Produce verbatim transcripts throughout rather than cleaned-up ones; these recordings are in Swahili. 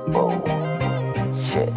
Whoa, shit.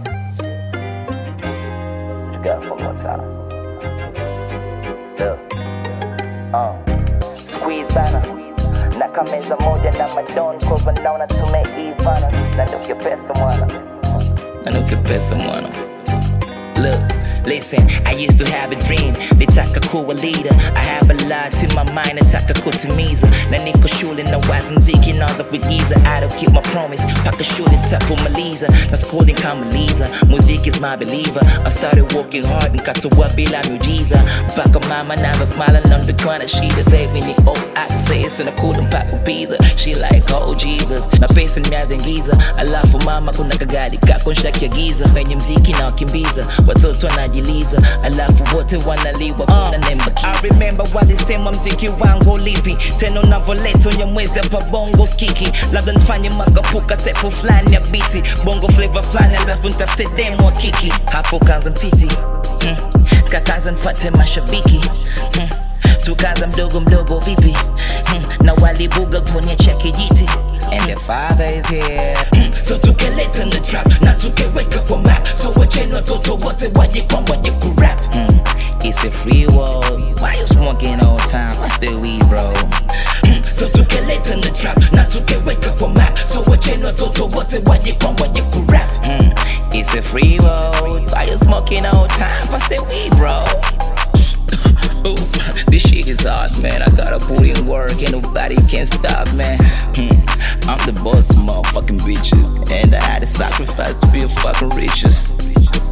What you got one more time? Look, uh, squeeze banner. Na kameza moja na madon kwa naona tumeivana. Na nuke pesa mwana. Na nuke pesa mwana. Look, listen, I used to have a dream, nitaka kuwa leader. I have a lot in my mind, nataka kutimiza. Na niko shule na wazi mziki naanza kuigiza. I don't keep my promise, paka shule nitapomaliza. Na schooling kamaliza, muziki is my believer. I started working hard, nikatoa bila miujiza. Mpaka mama naanza smile na nilikuwa na shida. Say me ni oh access na kula mpaka pizza. She like oh Jesus, na pesa nimeazingiza. Alafu mama kuna kagali kako nshakiagiza. Kwenye mziki na wakimbiza, watoto wanajiliza, alafu wote wanaliwa kuna uh, nembakiza. I remember walisema mziki wangu lipi, tena unavoleto nyamwezi hapa bongo skiki. Labda nifanye makapuka tepo flani ya biti, bongo flavor flani alafu nitafute demo wa kiki. Hapo kaanza mtiti, mm. Kakaza nipate mashabiki, mm. Tukaanza mdogo mdogo vipi, mm. Na walibuga kuonyesha kijiti. And your father is here, mm. So tukeleta na trap, na tukeweka kwa map. So wacheni watoto wote waje kwa waje kurap, mm. It's a free world, why you smoking all time? I still weed bro, mm. So tukeleta na trap, na tukeweka kwa map. So wacheni watoto wote waje kwa waje kurap, mm. It's a free world, why you smoking all time? I still weed bro. Ooh, this shit is hard, man. I gotta put in work, and nobody can stop, man. Hmm. I'm the boss of motherfucking bitches, and I had to sacrifice to be a fucking riches.